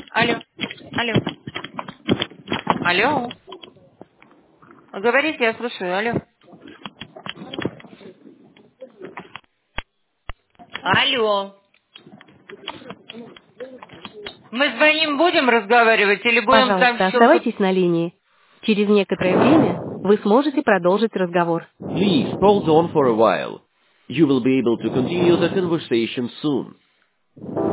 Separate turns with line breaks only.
Алло. Алло. Алло. Говорите, я слушаю. Алло. Алло. Мы с ним будем разговаривать или будем там
Пожалуйста,
щелкать?
оставайтесь на линии. Через некоторое время вы сможете продолжить разговор.
Please hold on for a while. You will be able to continue the conversation soon.